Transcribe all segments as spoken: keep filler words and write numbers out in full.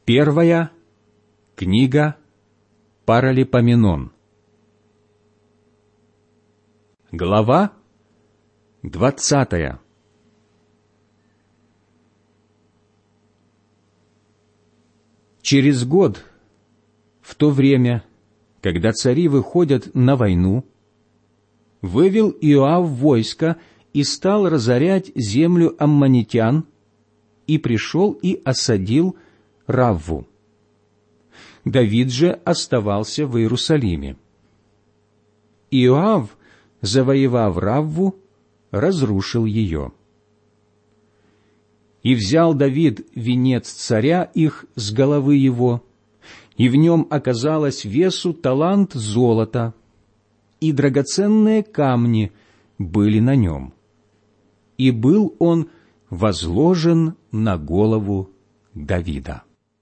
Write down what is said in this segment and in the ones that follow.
Первая книга Паралипоменон. Глава двадцатая. Через год, в то время, когда цари выходят на войну, вывел Иоав войско и стал разорять землю аммонитян, и пришел и осадил Равву. Давид же оставался в Иерусалиме. Иоав, завоевав Равву, разрушил ее. И взял Давид венец царя их с головы его, и в нем оказалось весу талант золота, и драгоценные камни были на нем. И был он возложен на голову Давида.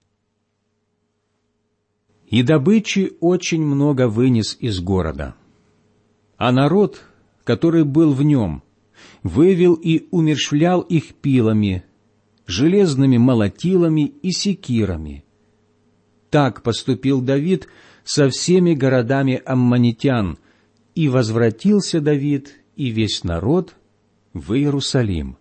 И добычи очень много вынес из города, а народ, который был в нем, вывел и умерщвлял их пилами, железными молотилами и секирами. Так поступил Давид со всеми городами аммонитян, и возвратился Давид и весь народ в Иерусалим.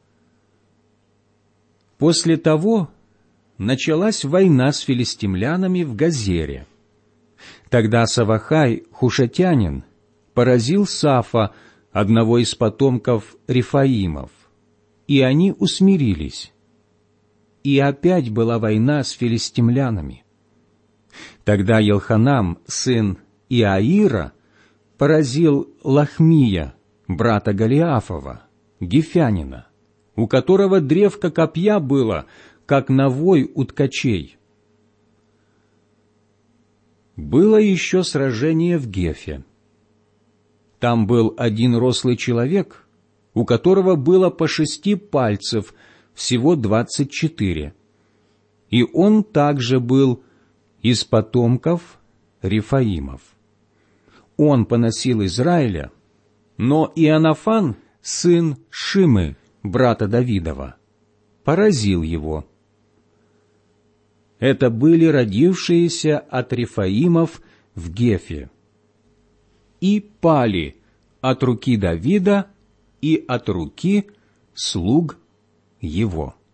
После того началась война с филистимлянами в Газере. Тогда Савахай, хушатянин, поразил Сафа, одного из потомков Рефаимов, и они усмирились. И опять была война с филистимлянами. Тогда Елханам, сын Иаира, поразил Лахмия, брата Голиафова, гифянина, у которого древко копья было, как навой у ткачей. Было еще сражение в Гефе. Там был один рослый человек, у которого было по шести пальцев, всего двадцать четыре. И он также был из потомков Рефаимов. Он поносил Израиля, но Иоаннафан, сын Шимы, брата Давидова, поразил его. Это были родившиеся от Рефаимов в Гефе. И пали от руки Давида и от руки слуг его.